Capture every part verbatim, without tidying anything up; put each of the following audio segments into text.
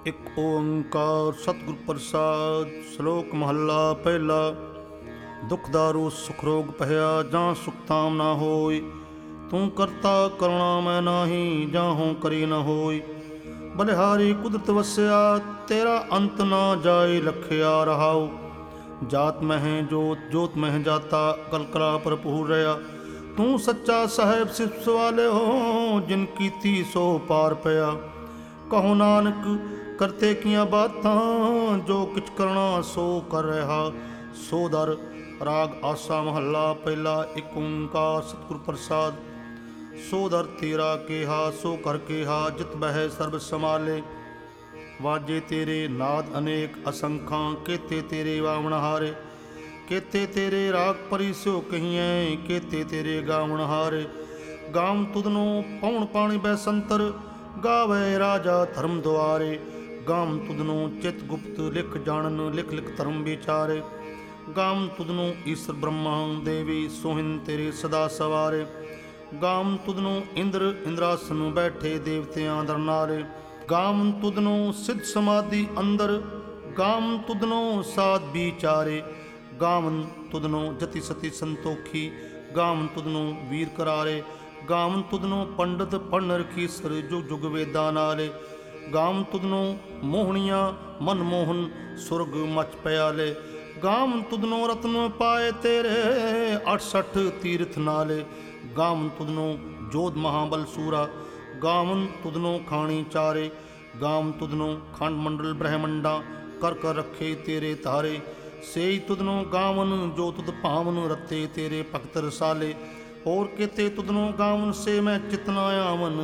ਇੱਕ ਓੰਕਾਰ ਸਤਿਗੁਰ ਪ੍ਰਸਾਦ। ਸ਼ਲੋਕ ਮਹੱਲਾ ਪਹਿਲਾ। ਦੁਖ ਦਾਰੂ ਸੁਖ ਰੋਗ ਪਹਿਆ, ਜਾਂ ਸੁਖ ਤਾਮ ਨਾ ਹੋਇ। ਤੂੰ ਕਰਤਾ ਕਰੁਣਾ ਮੈਂ ਨਾਹੀ, ਜਾਹੋਂ ਕਰੀ ਨ ਹੋਇ। ਬਲਿਹਾਰੀ ਕੁਦਰਤ ਵਸਿਆ, ਤੇਰਾ ਅੰਤ ਨਾ ਜਾਏ ਲਖਿਆ ਰਹਾਉ। ਜਾਤ ਮਹਿ ਜੋਤ, ਜੋਤ ਮਹਿ ਜਾਤਾ, ਕਲ ਕਲਾ ਭਰਪੂਰ ਰਿਹਾ। ਤੂੰ ਸੱਚਾ ਸਾਹਿਬ ਸਿਫਤ ਵਾਲਿਓ, ਜਿਨ ਕੀਤੀ ਸੋ ਪਾਰ ਪਿਆ। ਕਹੋ ਨਾਨਕ ਕਰਤੇ ਕੀਆਂ ਬਾਤਾਂ, ਜੋ ਕਿਛ ਕਰਨਾ ਸੋ ਕਰ ਰਿਹਾ। ਸੋ ਦਰ ਰਾਗ ਆਸਾ ਮਹੱਲਾ ਪਹਿਲਾ। ਇੱਕ ਓੰਕਾਰ ਸਤਿਗੁਰ ਪ੍ਰਸਾਦ। ਸੋ ਦਰ ਤੇਰਾ ਕੇਹਾ, ਸੋ ਕਰ ਕੇਹਾ, ਜਿਤ ਬਹਿ ਸਰਬ ਸਮਾਲੇ। ਵਾਜੇ ਤੇਰੇ ਨਾਦ ਅਨੇਕ ਅਸੰਖਾਂ, ਕੇਤੇ ਤੇਰੇ ਵਾਵਣ ਹਾਰੇ। ਕੇਤੇ ਤੇਰੇ ਰਾਗ ਪਰੀ ਸਿਓ ਕਹੀਐ, ਕੇਤੇ ਤੇਰੇ ਗਾਵਣ ਹਾਰੇ। ਗਾਵ ਤੁਧਨੋਂ ਪਉਣ ਪਾਣੀ ਬੈਸੰਤਰ, ਗਾਵੇ ਰਾਜਾ ਧਰਮ ਦੁਆਰੇ। ਗਾਮ ਤੁਧਨੋਂ ਚਿਤ ਗੁਪਤ, ਲਿਖ ਜਾਣਨ ਲਿਖ ਲਿਖ ਧਰਮ ਵਿਚਾਰੇ। ਗਾਮ ਤੁਧਨੋਂ ਈਸ਼ਰ ਬ੍ਰਹਮਾ ਦੇਵੀ, ਸੋਹਿਨ ਤੇਰੇ ਸਦਾ ਸਵਾਰੇ। ਗਾਮ ਤੁਧਨੋਂ ਇੰਦਰ ਇੰਦਰਾਸਨ ਬੈਠੇ, ਦੇਵਤਿਆਂ ਦਰ ਨਾਰੇ। ਗਾਮ ਤੁਧਨੋਂ ਸਿੱਧ ਸਮਾਧੀ ਅੰਦਰ, ਗਾਮ ਤੁਧਨੋਂ ਸਾਧ ਵਿਚਾਰੇ। ਗਾਵਨ ਤੁਧਨੋਂ ਜਤੀ ਸਤੀ ਸੰਤੋਖੀ, ਗਾਵਨ ਤੁਧਨੋਂ ਵੀਰ ਕਰਾਰੇ। ਗਾਵਨ ਤੁਧਨੋਂ ਪੰਡਤ ਪੜ੍ਹਨ ਰਖੀਸਰ, ਜੁਗ ਜੁਗ ਵੇਦਾਂ ਨਾਲੇ। ਗਾਵਨ ਤੁਧਨੋਂ ਮੋਹਣੀਆਂ ਮਨ ਮੋਹਨ, ਸੁਰਗ ਮਚ ਪਿਆਲੇ। ਗਾਵਨ ਤੁਧਨੋਂ ਰਤਨ ਪਾਏ ਤੇਰੇ, ਅਠਸਠ ਤੀਰਥ ਨਾਲੇ। ਗਾਵਨ ਤੁਧਨੋਂ ਜੋਧ ਮਹਾਬਲ ਸੂਰਾ, ਗਾਵਨ ਤੁਧਨੋਂ ਖਾਣੀ ਚਾਰੇ। ਗਾਵਨ ਤੁਧਨੋਂ ਖੰਡ ਮੰਡਲ ਬ੍ਰਹਮੰਡਾ, ਕਰ ਕਰ ਰੱਖੇ ਤੇਰੇ ਤਾਰੇ। ਸੇਈ ਤੁਧਨੋਂ ਗਾਵਨ, ਜੋ ਤੁਧ ਭਾਵਨ ਰਤੇ ਤੇਰੇ ਭਗਤ ਰਸਾਲੇ। ਹੋਰ ਕਿਤੇ ਤੁਧਨੋਂ ਗਾਵਨ, ਸੇ ਮੈਂ ਚਿਤਨਾ ਆਵਨ,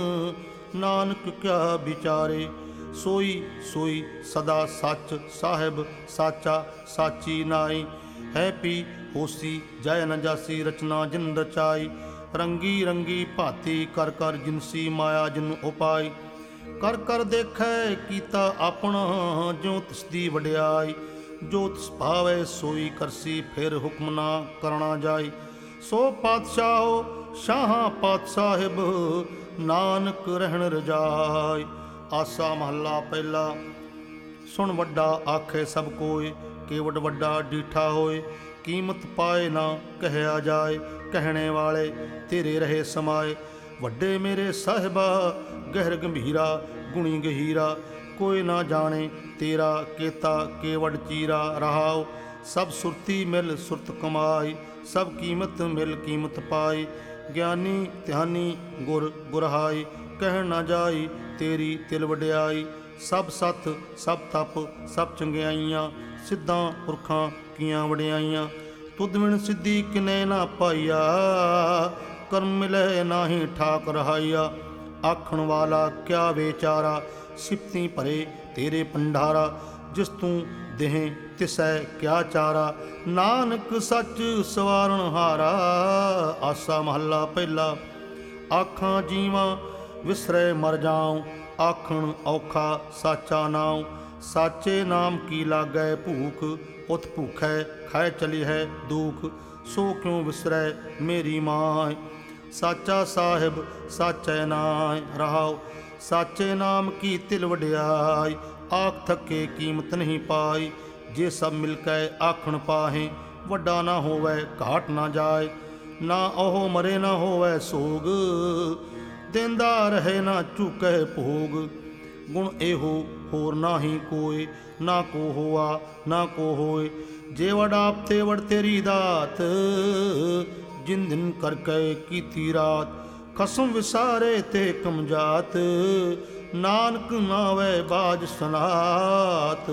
ਨਾਨਕ ਕਿਆ ਵਿਚਾਰੇ। ਸੋਈ ਸੋਈ ਸਦਾ ਸੱਚ ਸਾਹਿਬ, ਸਾਚਾ ਸਾਚੀ ਨਾਈ। ਹੈ ਪੀ ਹੋਸੀ ਜੈ ਨ ਜਾਸੀ, ਰਚਨਾ ਜਿਨ ਰਚਾਈ। ਰੰਗੀ ਰੰਗੀ ਭਾਤੀ, ਕਰ ਕਰ ਜਿਨਸੀ ਮਾਇਆ ਜਿਨ ਉਪਾਈ। ਕਰ ਕਰ ਦੇਖੈ ਕੀਤਾ ਆਪਣਾ, ਜੋ ਤਿਸ ਦੀ ਵਡਿਆਈ। ਜੋ ਤਿਸ ਭਾਵੈ ਸੋਈ ਕਰਸੀ, ਫਿਰ ਹੁਕਮ ਨਾ ਕਰਨਾ ਜਾਈ। ਸੋ ਪਾਤਸ਼ਾਹੋ ਸ਼ਾਹਾਂ ਪਾਤ ਸਾਹਿਬ, ਨਾਨਕ ਰਹਿਣ ਰਜਾਈ। ਆਸਾ ਮਹੱਲਾ ਪਹਿਲਾ। ਸੁਣ ਵੱਡਾ ਆਖੇ ਸਭ ਕੋਇ, ਕੇਵਡ ਵੱਡਾ ਡੀਠਾ ਹੋਏ। ਕੀਮਤ ਪਾਏ ਨਾ ਕਹਿਆ ਜਾਏ, ਕਹਿਣੇ ਵਾਲੇ ਤੇਰੇ ਰਹੇ ਸਮਾਏ। ਵੱਡੇ ਮੇਰੇ ਸਾਹਿਬਾ ਗਹਿਰ ਗੰਭੀਰਾ, ਗੁਣੀ ਗਹੀਰਾ। ਕੋਈ ਨਾ ਜਾਣੇ ਤੇਰਾ ਕੇਤਾ, ਕੇਵਡ ਚੀਰਾ ਰਹਾਉ। ਸਭ ਸੁਰਤੀ ਮਿਲ ਸੁਰਤ ਕਮਾਈ, ਸਭ ਕੀਮਤ ਮਿਲ ਕੀਮਤ ਪਾਈ। ਗਿਆਨੀ ਧਿਆਨੀ ਗੁਰ ਗੁਰਹਾਈ, ਕਹਿ ਨਾ ਜਾਈ ਤੇਰੀ ਤਿਲ ਵਡਿਆਈ। ਸਭ ਸੱਤ ਸਭ ਤਪ ਸਭ ਚੰਗਿਆਈਆਂ, ਸਿੱਧਾਂ ਪੁਰਖਾਂ ਕੀਆਂ ਵਡਿਆਈਆਂ। ਤੁਧ ਵਿਣ ਸਿੱਧੀ ਕਿਨੇ ਨਾ ਪਾਈਆ, ਕਰਮ ਮਿਲੇ ਨਾਹੀ ਠਾਕ ਰਹਾਈਆ। ਆਖਣ ਵਾਲਾ ਕਿਆ ਵਿਚਾਰਾ, ਸਿਫਤੀ ਭਰੇ ਤੇਰੇ ਭੰਡਾਰਾ। ਜਿਸ ਤੂੰ ਦੇਹ ਤਿਸੈ ਕਿਆ ਚਾਰਾ, ਨਾਨਕ ਸੱਚ ਸਵਾਰਨ ਹਾਰਾ। ਆਸਾ ਮਹੱਲਾ ਪਹਿਲਾ। ਆਖਾਂ ਜੀਵਾਂ ਵਿਸਰੇ ਮਰ ਜਾਉ, ਆਖਣ ਔਖਾ ਸਾਚਾ ਨਾਉ। ਸਾਚੇ ਨਾਮ ਕੀ ਲਾਗੈ ਭੂਖ, ਉਤ ਭੂਖੈ ਖਾਇ ਚਲੀ ਹੈ ਦੂਖ। ਸੋ ਕਿਉ ਵਿਸਰੈ ਮੇਰੀ ਮਾਇ, ਸਾਚਾ ਸਾਹਿਬ ਸਾਚੈ ਨਾਇ ਰਹਾਉ। ਸਾਚੇ ਨਾਮ ਕੀ ਤਿਲ ਵਡਿਆਈ, ਆਖ ਥਕੇ ਕੀਮਤ ਨਹੀਂ ਪਾਈ। ਜੇ ਸਭ ਮਿਲ ਕੇ ਆਖਣ ਪਾਹੇ, ਵੱਡਾ ਨਾ ਹੋਵੈ ਘਾਟ ਨਾ ਜਾਏ। ਨਾ ਉਹ ਮਰੇ ਨਾ ਹੋਵੈ ਸੋਗ, ਦੇਂਦਾ ਰਹੇ ਨਾ ਚੁਕੈ ਭੋਗ। ਗੁਣ ਇਹੋ ਹੋਰ ਨਾਹੀ ਕੋਇ, ਨਾ ਕੋ ਹੋਆ ਨਾ ਕੋ ਹੋਏ। ਜੇ ਵਡ ਆਪ ਤੇ ਵਡ ਤੇਰੀ ਦਾਤ, ਜਿਨ ਦਿਨ ਕਰਕੇ ਕੀਤੀ ਰਾਤ। ਖਸਮ ਵਿਸਾਰੇ ਤੇ ਕਮਜਾਤ, ਨਾਨਕ ਨਾਵੈ ਬਾਜ ਸਨਾਤ।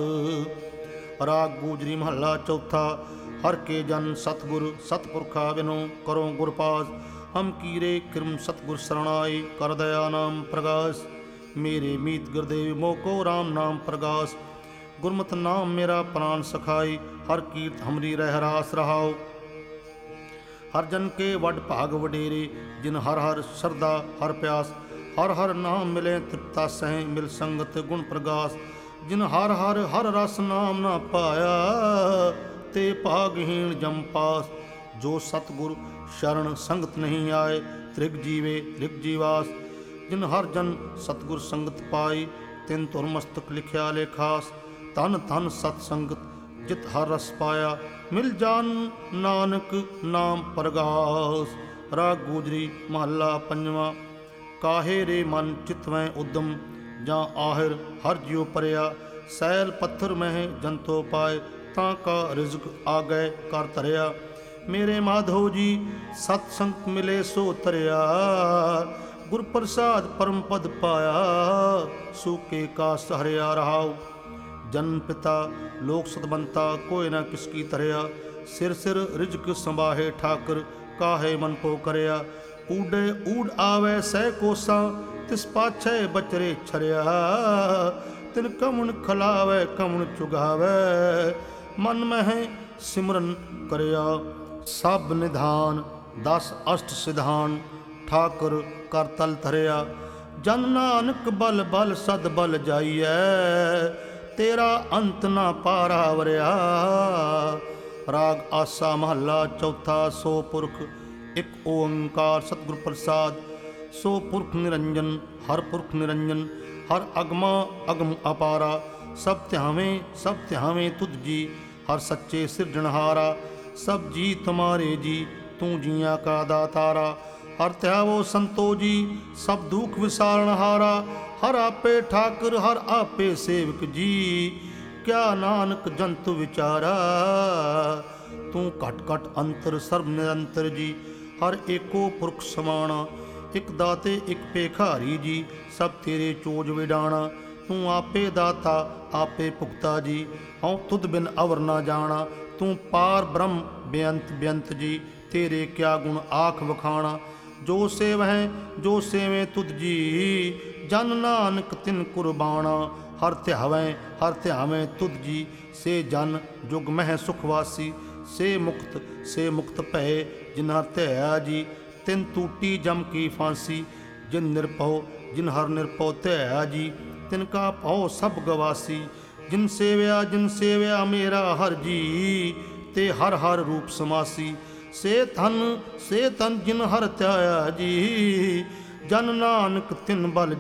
ਰਾਗ ਗੂਜਰੀ ਮਹੱਲਾ ਚੌਥਾ। ਹਰ ਕੇ ਜਨ ਸਤਿਗੁਰ ਸਤਿਪੁਰਖਾ ਬਿਨੋ, ਕਰੋ ਗੁਰ ਪਾਸ। ਹਮ ਕੀਰੇ ਕਿਰਮ ਸਤਿਗੁਰ ਸਰਣਾਈ, ਕਰ ਦਇਆ ਨਾਮ ਪ੍ਰਗਾਸ। ਮੇਰੇ ਮੀਤ ਗੁਰਦੇਵ ਮੋਕੋ ਰਾਮ ਨਾਮ ਪ੍ਰਗਾਸ। ਗੁਰਮਤਿ ਨਾਮ ਮੇਰਾ ਪ੍ਰਾਨ ਸਖਾਈ, ਹਰ ਕੀਰਤ ਹਮਰੀ ਰਹਿ ਰਾਸ ਰਹਾਉ। ਹਰ ਜਨ ਕੇ ਵੱਡ ਭਾਗ ਵਡੇਰੇ, ਜਿਨ ਹਰ ਹਰ ਸਰਦਾ ਹਰ ਪਿਆਸ। ਹਰ ਹਰ ਨਾਮ ਮਿਲੇ ਤ੍ਰਿਪਤਾ ਸਹਿ, ਮਿਲ ਸੰਗਤ ਗੁਣ ਪ੍ਰਗਾਸ। ਜਿਨ ਹਰ ਹਰ ਹਰ ਰਸ ਨਾਮ ਨਾ ਪਾਇਆ, ਤੇ ਭਾਗਹੀਣ ਜਮ ਪਾਸ। ਜੋ ਸਤਿਗੁਰ ਸ਼ਰਨ ਸੰਗਤ ਨਹੀਂ ਆਏ, ਤ੍ਰਿਗ ਜੀਵੇ ਤ੍ਰਿਗ ਜੀਵਾਸ। ਜਿਨ ਹਰ ਜਨ ਸਤਿਗੁਰ ਸੰਗਤ ਪਾਈ, ਤਿਨ ਧੁਰ ਮਸਤਕ ਲਿਖਿਆ ਲੇਖਾਸ। ਧਨ ਧਨ ਸਤ ਸੰਗਤ ਜਿਤ ਹਰ ਰਸ ਪਾਇਆ, ਮਿਲ ਜਾਨ ਨਾਨਕ ਨਾਮ ਪਰਗਾਸ। ਰਾਗ ਗੋਜਰੀ ਮਹੱਲਾ ਪੰਜਵਾਂ। ਕਾਹੇ ਰੇ ਮਨ ਚਿਤਵੈ ਉਦਮ, ਜਾਂ ਆਹਿਰ ਹਰ ਜਿਉ ਪਰਿਆ। ਸੈਲ ਪੱਥਰ ਮਹਿ ਜੰਤੋ ਪਾਏ, ਤਾਂ ਕਾ ਰਿਜ਼ਕ ਆ ਗਏ ਕਰ ਧਰਿਆ। ਮੇਰੇ ਮਾਧੋ ਜੀ ਸਤ ਸੰਗ ਮਿਲੇ ਸੋ ਤਰਿਆ, ਗੁਰ ਪ੍ਰਸਾਦ ਪਰਮ ਪਦ ਪਾਇਆ। ਸੂਕੇ ਕਾ ਸਹਰਿਆ ਰਹਾਉ, ਜਨਮ ਪਿਤਾ ਲੋਕ ਸਤਬੰਤਾ, ਕੋਇ ਨਾ ਕਿਸ ਕੀ ਧਰਿਆ। ਸਿਰ ਸਿਰ ਰਿਜਕ ਸੰਭਾਹੇ ਠਾਕਰ, ਕਾਹੇ ਮਨ ਕੋ ਕਰਿਆ। ਊਡੇ ਊਡ ਆਵੈ ਸਹਿ ਕੋਸਾ, ਤਿਸ ਪਾਛੈ ਬਚਰੇ ਛਰਿਆ। ਤਿਨ ਕਮਣ ਖਲਾਵੈ ਕਮਣ ਚੁਗਾਵੈ, ਮਨ ਮਹਿ ਸਿਮਰਨ ਕਰਿਆ। ਸਭ ਨਿਧਾਨ ਦਸ ਅਸ਼ਟ ਸਿਧਾਨ, ਠਾਕੁਰ ਕਰ ਤਲ ਧਰਿਆ। ਜਨ ਨਾਨਕ ਬਲ ਬਲ ਸਦ ਬਲ ਜਾਈਐ, ਤੇਰਾ ਅੰਤ ਨਾ ਪਾਰਾ ਵਰਿਆ। ਰਾਗ ਆਸਾ ਮਹੱਲਾ ਚੌਥਾ। ਸੋ ਪੁਰਖ ਇੱਕ ਓੰਕਾਰ ਸਤਿਗੁਰ ਪ੍ਰਸਾਦ, ਸੋ ਪੁਰਖ ਨਿਰੰਜਨ ਹਰ ਪੁਰਖ ਨਿਰੰਜਨ। ਹਰ ਅਗਮਾ ਅਗਮ ਅਪਾਰਾ, ਸਭ ਧਿਆਵੇਂ ਸਭ ਧਿਆਵੇਂ ਤੁਧ ਜੀ। ਹਰ ਸੱਚੇ ਸਿਰਜਣਹਾਰਾ, ਸਭ ਜੀ ਤੁਮਾਰੇ ਜੀ, ਤੂੰ ਜੀਆਂ ਕਾ ਦਾਤਾਰਾ। ਹਰ ਧਿਆਵੋ ਸੰਤੋ ਜੀ, ਸਭ ਦੁਖ ਵਿਸਾਰਣਹਾਰਾ। ਹਰ ਆਪੇ ਠਾਕੁਰ ਹਰ ਆਪੇ ਸੇਵਕ ਜੀ, ਕਿਆ ਨਾਨਕ ਜੰਤ ਵਿਚਾਰਾ। ਤੂੰ ਘਟ ਘਟ ਅੰਤਰ ਸਰਬ ਨਿਰੰਤਰ ਜੀ। ਹਰ ਏਕੋ ਪੁਰਖ ਸਮਾਣਾ, ਇੱਕ ਦਾਤੇ ਇੱਕ ਭੇਖਾਰੀ ਜੀ। ਸਭ ਤੇਰੇ ਚੋਜ ਵਿਡਾਣਾ, ਤੂੰ ਆਪੇ ਦਾਤਾ ਆਪੇ ਭੁਗਤਾ ਜੀ। ਹਉ ਤੁਧ ਬਿਨ ਅਵਰ ਨਾ ਜਾਣਾ, ਤੂੰ ਪਾਰ ਬ੍ਰਹਮ ਬੇਅੰਤ ਬੇਅੰਤ ਜੀ। ਤੇਰੇ ਕਿਆ ਗੁਣ ਆਖ ਵਖਾਣਾ, ਜੋ ਸੇਵਹਿ ਜੋ ਸੇਵੇਂ ਤੁਧ ਜੀ। ਜਨ ਨਾਨਕ ਤਿਨ ਕੁਰਬਾਣਾ, ਹਰ ਧਿਆਵੈ ਹਰ ਧਿਆਵੈ ਤੁਧ ਜੀ। ਸੇ ਜਨ ਜੁਗ ਮਹਿ ਸੁਖ ਵਾਸੀ, ਸੇ ਮੁਕਤ ਸੇ ਮੁਕਤ ਭਏ ਜਿਨ ਹਰ ਧਿਆਇਆ ਜੀ। ਤਿਨ ਟੂਟੀ ਜਮ ਕੀ ਫਾਂਸੀ, ਜਿਨ ਨਿਰਭਉ ਜਿਨ ਹਰ ਨਿਰਭਉ ਧਿਆਇਆ ਜੀ। ਤਿਨ ਕਾ ਭਉ ਸਭ ਗਵਾਸੀ, ਜਿਨ ਸੇਵਿਆ ਜਿਨ ਸੇਵਿਆ ਮੇਰਾ ਹਰ ਜੀ। ਤੇ ਹਰ ਹਰ ਰੂਪ ਸਮਾਸੀ, ਸੇ ਧਨ ਸੇ ਧਨ ਜਿਨ ਹਰ ਧਿਆਇਆ ਜੀ। ਜਨ ਨਾਨਕ ਤਿਨ ਬਲ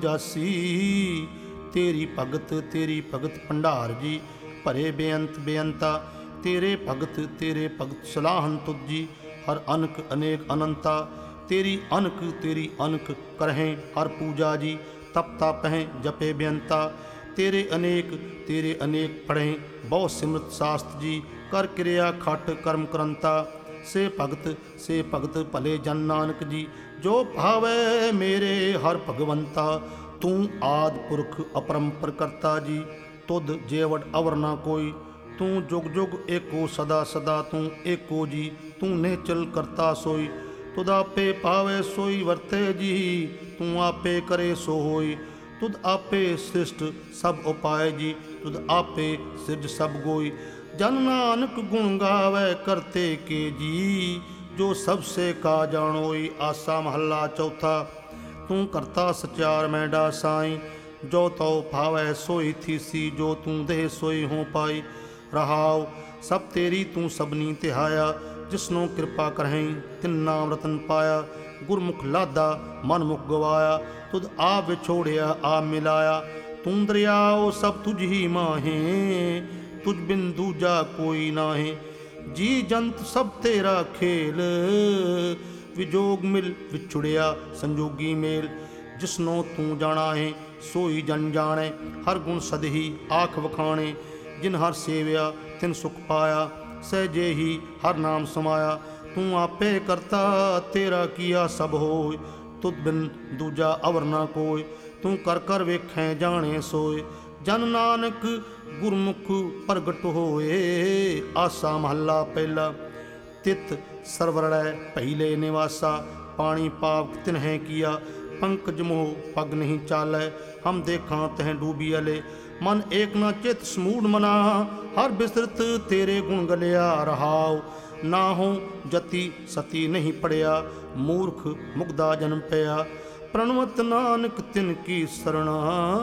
ਜਾਸੀ, ਤੇਰੀ ਭਗਤ ਤੇਰੀ ਭਗਤ ਭੰਡਾਰ ਜੀ। ਭਰੇ ਬੇਅੰਤ ਬੇਅੰਤਾ, ਤੇਰੇ ਭਗਤ ਤੇਰੇ ਭਗਤ ਸਲਾਹਨ ਤੁਧ ਜੀ। ਹਰ ਅਨਕ ਅਨੇਕ ਅਨੰਤਾ, ਤੇਰੀ ਅਨਕ ਤੇਰੀ ਅਨਕ ਕਰਹਿ ਹਰ ਪੂਜਾ ਜੀ। ਤਪ ਤਪਹਿ ਜਪੇ ਬੇਅੰਤਾ, ਤੇਰੇ ਅਨੇਕ ਤੇਰੇ ਅਨੇਕ ਪੜ੍ਹੇ ਬਹੁ ਸਿਮਰਤ ਸਾਸਤ ਜੀ। ਕਰ ਕਿਰਿਆ ਖਟ ਕਰਮ ਕਰੰਤਾ, ਸੇ ਭਗਤ ਸੇ ਭਗਤ ਭਲੇ ਜਨ ਨਾਨਕ ਜੀ। ਜੋ ਭਾਵੈ ਮੇਰੇ ਹਰ ਭਗਵੰਤਾ, ਤੂੰ ਆਦਿ ਪੁਰਖ ਅਪਰੰਪਰ ਕਰਤਾ ਜੀ। ਤੁਧ ਜੇਵਟ ਅਵਰ ਨਾ ਕੋਈ, ਤੂੰ ਜੁਗ ਜੁਗ ਏਕੋ ਸਦਾ ਸਦਾ ਤੂੰ ਏਕੋ ਜੀ। ਤੂੰ ਨਿਹਚਲ ਕਰਤਾ ਸੋਈ, ਤੁਧ ਆਪੇ ਪਾਵੈ ਸੋਈ ਵਰਤੇ ਜੀ। ਤੂੰ ਆਪੇ ਕਰੇ ਸੋ ਹੋਈ, ਤੁਧ ਆਪੇ ਸ੍ਰਿਸ਼ਟ ਸਭ ਉਪਾਏ ਜੀ। ਤੁਧ ਆਪੇ ਸਿਰਜ ਸਭ ਗੋਈ, ਜਨ ਨਾਨਕ ਗੁਣ ਗਾਵੈ ਕਰਤੇ ਕੇ ਜੀ। ਜੋ ਸਭ ਸੇ ਕਾ ਜਾਣੋਈ। ਆਸਾ ਮਹੱਲਾ ਚੌਥਾ। ਤੂੰ ਕਰਤਾ ਸਚਿਆਰ ਮੈਂਡਾ ਸਾਈ, ਜੋ ਤਉ ਭਾਵੈ ਸੋਈ ਥੀਸੀ। ਜੋ ਤੂੰ ਦੇਹ ਸੋਈ ਹੋ ਪਾਈ ਰਹਾਉ, ਸਭ ਤੇਰੀ ਤੂੰ ਸਭਨੀ ਤਿਹਾਇਆ। ਜਿਸਨੂੰ ਕਿਰਪਾ ਕਰਹਿ ਤਿਨ ਨਾਮ ਰਤਨ ਪਾਇਆ। ਗੁਰਮੁਖ ਲਾਦਾ ਮਨ ਮੁਖ ਗਵਾਇਆ, ਤੁਧ ਆਪ ਵਿਛੋੜਿਆ ਆਪ ਮਿਲਾਇਆ। ਤੂੰ ਦਰਿਆਓ ਸਭ ਤੁਝ ਹੀ ਮਾਹੇ, ਤੁਝ ਬਿਨ ਦੂਜਾ ਕੋਈ ਨਾਹੇ। ਜੀ ਜੰਤ ਸਭ ਤੇਰਾ ਖੇਲ, ਵਿਜੋਗ ਮਿਲ ਵਿਛੁੜਿਆ ਸੰਜੋਗੀ ਮੇਲ। ਜਿਸਨੋਂ ਤੂੰ ਜਾਣਾ ਹੈ ਸੋਈ ਜਨ ਜਾਣੈ, ਹਰ ਗੁਣ ਸਦਹੀ ਆਖ ਵਖਾਣੇ। ਜਿਨ ਹਰ ਸੇਵਿਆ ਤਿਨ ਸੁਖ ਪਾਇਆ, ਸਹਿਜੇ ਹੀ ਹਰ ਨਾਮ ਸਮਾਇਆ। ਤੂੰ ਆਪੇ ਕਰਤਾ ਤੇਰਾ ਕੀਆ ਸਭ ਹੋਇ, ਤੁਧ ਬਿਨ ਦੂਜਾ ਅਵਰ ਨਾ ਕੋਈ। ਤੂੰ ਕਰ ਕਰ ਵੇਖੈ ਜਾਣੇ ਸੋਏ, ਜਨ ਨਾਨਕ ਗੁਰਮੁਖ ਪ੍ਰਗਟ ਹੋਏ। ਆਸਾ ਮਹੱਲਾ ਪਹਿਲਾ। ਤਿਤ ਸਰਵਰੜੈ ਪਹਿਲੇ ਨਿਵਾਸਾ, ਪਾਣੀ ਪਾਪ ਤਿਨਹਿ ਕੀਆ। ਪੰਕਜ ਮੋਹ ਪਗ ਨਹੀਂ ਚਾਲੈ, ਹਮ ਦੇਖਾਂ ਤਹਿ ਡੂਬੀ ਅਲੇ। ਮਨ ਏਕ ਨਾ ਚਿਤ ਸਮੂੜ ਮਨਾ, ਹਰ ਬਿਸਰਤ ਤੇਰੇ ਗੁਣ ਗਲਿਆ ਰਹਾਉ। ਨਾਹੋ ਜਤੀ ਸਤੀ ਨਹੀਂ ਪੜਿਆ, ਮੂਰਖ ਮੁਗਦਾ ਜਨਮ ਪਿਆ। ਪ੍ਰਣਵਤ ਨਾਨਕ ਤਿਨ ਕੀ ਸਰਣਾ,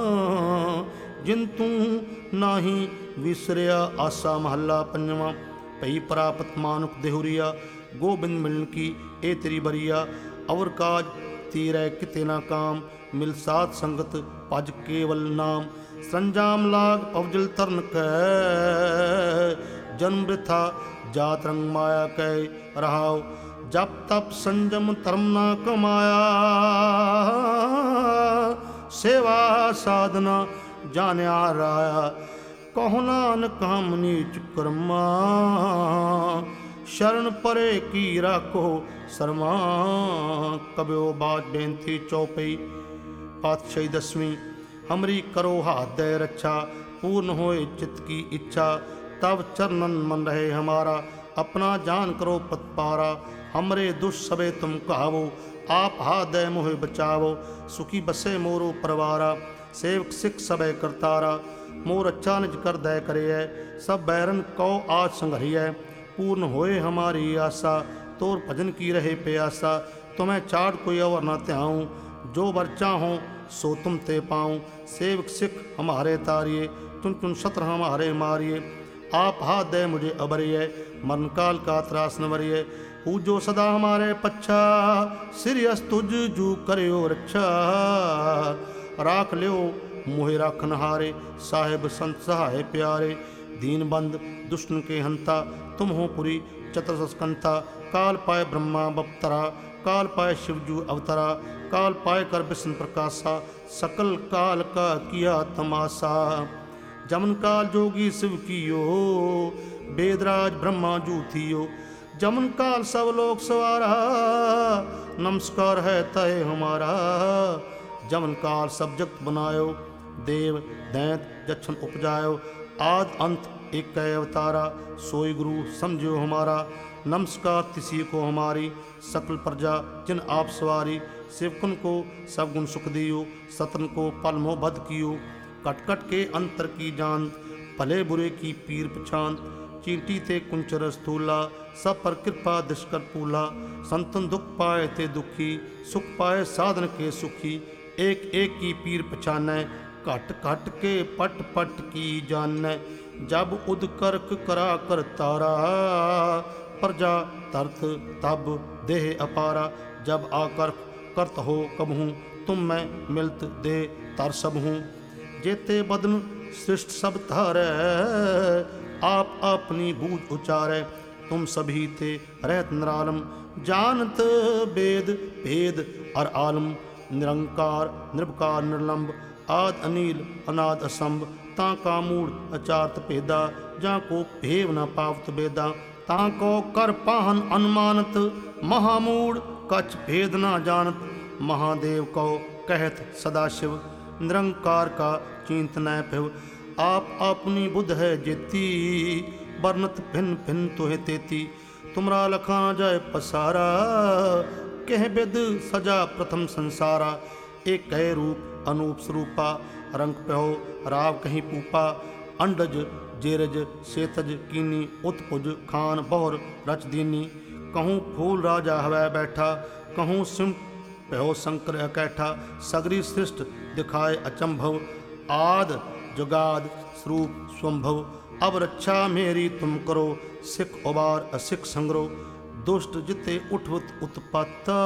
ਜਿਨ ਤੂੰ ਨਾਹੀ ਵਿਸਰਿਆ। ਆਸਾ ਮਹੱਲਾ ਪੰਜਵਾਂ। ਭਈ ਪ੍ਰਾਪਤ ਮਾਨੁਖ ਦੇਹੁਰੀਆ, ਗੋਬਿੰਦ ਮਿਲਨ ਕੀ ਇਹ ਤੇਰੀ ਬਰੀਆ। ਅਵਰ ਕਾਜ ਤੀਰੈ ਕਿਤੇ ਨਾ ਕਾਮ, ਮਿਲ ਸਾਧ ਸੰਗਤ ਭਜ ਕੇਵਲ ਨਾਮ। संजाम लाग पवजल तरन कै, जन्म वृथा जात रंग माया कै रहाओ। जप तप संजम धर्म ना कमाया, सेवा साधना जान्या राया। कहो नानक हम नीच कर्मा, शरण परे की राखो शर्मा। कब्यो बात बेनती चौपई पातशाही दसवीं। हमरी करो हाथ दे रक्षा, पूर्ण होए चित्त की इच्छा। तब चरणन मन रहे हमारा, अपना जान करो पतपारा। हमरे दुष्ट सबे तुम कहावो, आप हाथ दे मोहे बचावो। सुखी बसे मोरो परवारा, सेवक सिख सबे करतारा। मोर अच्छा निज कर दय करे है, सब बैरन कौ आज संघरिय। पूर्ण होए हमारी आशा, तोर भजन की रहे प्यासा। तुम्हें चाट कोई और न त्याऊँ, जो वर चाहो सो तुम ते पाऊँ। सेवक सिख हमारे तारिये, चुन चुन शत्र हमारे मारिए। आप हाथ दे मुझे अबरिय, मरण काल का त्रास न वरिय। पूजो सदा हमारे पच्छा, सिरियस तुझ जू करियो रक्षा। राख लियो मोहि राखन हारे, साहेब संत सहाय प्यारे। दीन बंद दुष्टन के हंता, तुम हो पुरी चतुर्सकंता। काल पाए ब्रह्मा बपतरा, काल पाए शिवजू अवतरा। काल पाए कर विष्णु प्रकाशा, सकल काल का किया तमाशा। जमन काल जोगी शिव कियो, वेदराज ब्रह्मा जू थियो। जमन काल सब लोग सवारा, नमस्कार है तय हमारा। जमन काल सब जगत बनायो, देव दैत जक्षण उपजायो। आद अंत एक कै अवतारा, सोई गुरु समझो हमारा। नमस्कार तिसी को हमारी, सकल प्रजा जिन आप सवारी। सेवकन को सब गुण सुख दियो, सतन को पल मोह बध कियो। कट कट के अंतर की जान, भले बुरे की पीर पछान। चींटी ते कुंचर स्थूला, सब पर कृपा दुष्कर पूला। संतन दुख पाए ते दुखी, सुख पाए साधन के सुखी। एक एक की पीर पछानै, घट घट के पट पट की जानै। जब उद करक करा कर तारा, प्रजा तरत तब देह अपारा। जब आकर करत हो कबहूँ, तुम मैं मिलत देह तर सब हूँ। जेते बदन सृष्ट सब तारै, आप अपनी बूझ उचारै। तुम सभी थे रहत निरालम, जानत वेद भेद और आलम। निरंकार निर्विकार निर्लंब, आद अनिल अनाद असंभ। ताका मूढ़ अचारत भेदा, जा को भेव न पावत बेदा। ताको कर पाहन अनुमानत, महामूढ़ कछ भेद न जानत। महादेव को कहत सदाशिव, निरंकार का चिंत न पिव। आप अपनी बुध है जेती, वर्णत भिन्न भिन्न तुहे तेती। तुमरा लखा जाय पसारा, कह विद सजा प्रथम संसारा। एक कह रूप अनूप स्वरूपा, रंग पहो राव कहीं पूपा। अंडज जेरज सेतज कीनी, उत्पुज खान बहुर रच दीनी। कहूँ फूल राजा हवै बैठा, कहूँ सिंह पहो शंकर अकैठा। सगरी सृष्ट दिखाए अचंभव, आद जुगाद स्वरूप स्वंभव। अब रक्षा मेरी तुम करो, सिख उबार असिख संग्रो। दुष्ट जिते उठवत उत्पाता,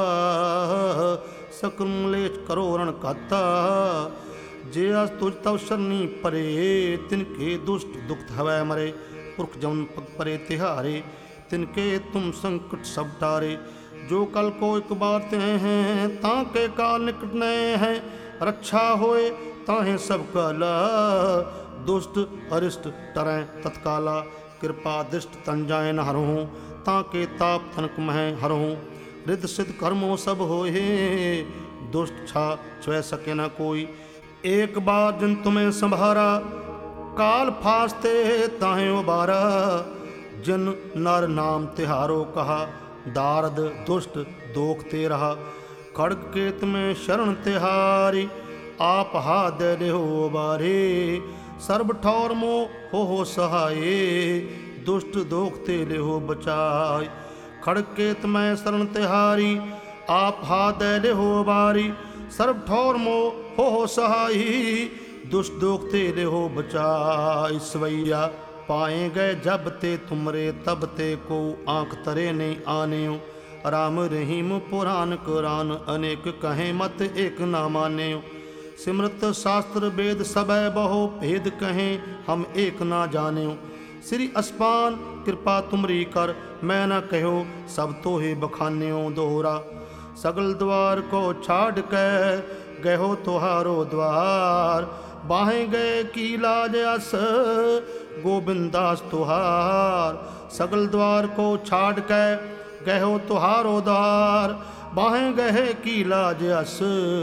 सकमलेच करो रण काता। जे आज तुझ तव शरणी परे, तिनके दुष्ट दुख हवै मरे। पुरख जमन पग परे तिहारे, तिनके तुम संकट सब टारे। जो कल को एक बार ते हैं, ताके काल निकट नए हैं। रक्षा होए ताहें सब काला, दुष्ट अरिष्ट टरें तत्काला। कृपा दृष्ट तन जाए न हरहूँ, ताके ताप तनक मह हरहूँ। रिद्ध सिद्ध कर्मों सब होए, दुष्ट छा छुए सके न कोई। एक बार जिन तुम्हें संभारा, काल फासते ताहें उबारा। जिन नर नाम तिहारो कहा, दारद दुष्ट दोखते रहा। खड़ग केत में शरण तिहारी, आप हाथ दे हो बारे। सर्ब ठौर मो हो हो सहाये, दुष्ट दोखते ले हो बचाए। खड़ग केत में शरण तिहारी, आप हाथ दे हो बारी। सर्ब ठौर मो हो हो सहाई, दुष्ट दोखते ले हो बचाए। सवैया पाए गए जब ते तुमरे, तब ते को आँख तरे नहीं आने। राम रहीम पुराण कुरान, अनेक कहें मत एक ना माने। सिमरत शास्त्र वेद सबै बहु भेद कहें हम एक ना जान्यो। श्री असपान कृपा तुमरी कर मैं न कहो सब तो ही बखान्यो दोहरा। सगल द्वार को छाड़ के गहो तुहारो द्वार बाहें गए की लाज अस गोबिंदास तुहार। सगल द्वार को छाड़ के गहो तुहारो द्वार बाहें गए की लाज अस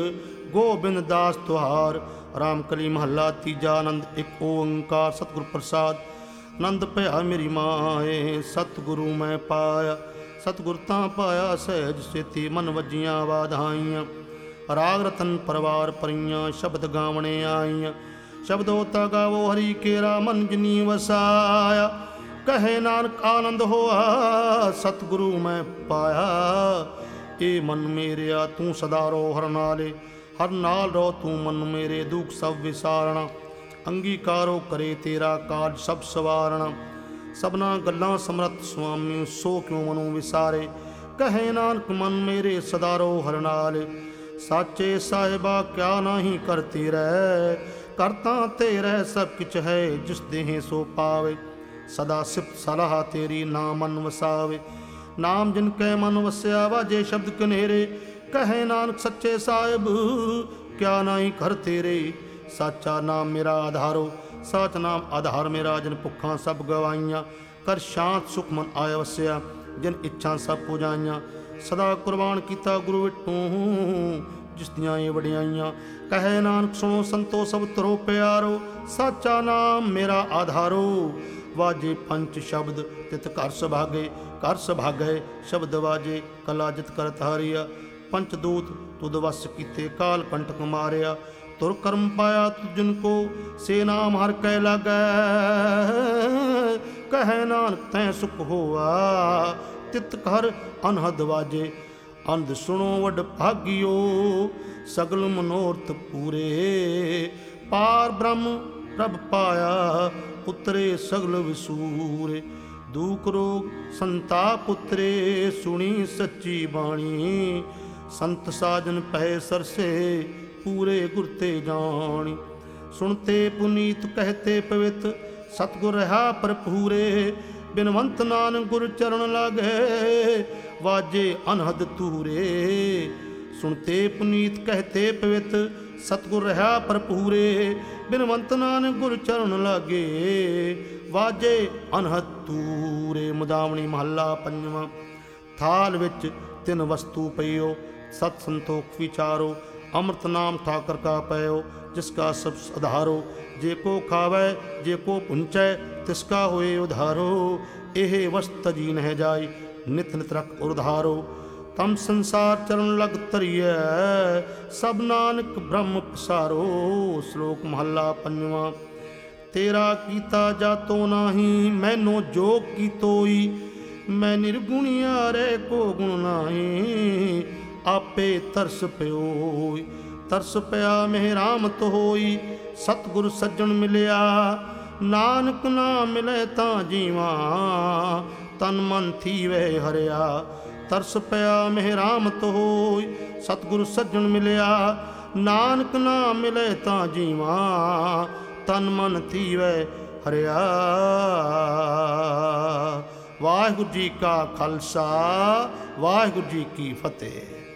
गोबिंद दास तुहार। रामकली महला तीजा आनंद एक ओंकार सतगुर प्रसाद। आनंद भया मेरी माए सतगुरु मैं पाया। सतगुर तां पाया सहज सेती मन वजियां वाधाइयां। राग रतन परवार परियां शब्द गावणे आईयां। शब्द होता गावो हरि केरा मन जिनी वसाया। कहे नानक आनंद होआ सतगुरु मैं पाया। ए मन मेरिया तू सदा रो हर नाले हर नाल रो तू मन मेरे दुख सब विसारना। अंगीकारो करे तेरा काज सब सवारना। सबना गल्लां समरथ स्वामी सो क्यों मनु विसारे। कहे नानक मन मेरे सदा रो हर नाल। साचे साहिबा क्या नाही करती रह करता तेरे सब किछ है जिस देह सो पावे। सदा सिफ्त सलाह तेरी ना मन वसावे। नाम जिनके मन वस्या वाजे शब्द कनेरे। कहे नानक सच्चे साहिब क्या नाही कर तेरे। साचा नाम मेरा आधारो साच नाम आधार मेरा। जिन भुखा सब गवाइयां कर शांत सुख मन आया वस्या। जिन इच्छा सब पुजाइयां सदा कुर्बान किया गुरु विटू जिस दियां ये वडियाइयां। कहे नानक सुनो संतो सब तरो प्यारो। साचा नाम मेरा आधारो वाजे पंच शब्द तित घर सभागे। घर सभागे शब्द वाजे कला जित कर तारिया। पंचदूत तुद वस कीते काल कंटक मारिया। तुर कर्म पाया तु जिनको से नाम हर कै लागै। कहे नानक तैं सुख होआ तित घर अनहद वाजे। अंध सुनो वड भागियो सगल मनोरथ पूरे। पार ब्रह्म प्रभ पाया उतरे सगल विसूरे। दुख रोग संताप उतरे सुनी सच्ची बाणी। संत साजन पै सरसे पूरे गुर ते जानी। सुनते पुनीत कहते पवित सतगुर रहा भरपूरे। बिनवंत नानक गुर चरण लागे वाजे अनहद तूरे। सुनते पुनीत कहते पवित सतगुर रहा भरपूरे। बिनवंत नानक गुर चरण लागे वाजे अनहद तूरे। मुदावनी महला पंजवां। थाल विच तिन वस्तु पइयो सत संतोख विचारो। अमृत नाम ठाकर का पयो जिसका सब आधारो। जे को खावै जे को पुंचै तिसका होए उधारो। एह वस्त जी नह जाय नित नित रख उधारो। तम संसार चरण लग तरिय सब नानक ब्रह्म पसारो। श्लोक महला पंजवां। तेरा कीता जातो नाही मैनो जोग की तोई। मैं निर्गुणिया रे को गुण नाही आपे तरस प्योई। तरस पया मेहराम तो होई सतगुर सज्जन मिलिया। नानक ना मिले तां जीवा तन मन थी वे हरिया। तरस पया मेहराम तो होई सतगुर सज्जन मिलिया। नानक ना मिले तां जीवा तन मन थी वे हरिया। वाहिगुरू जी का खालसा वाहिगुरू जी की फतेह।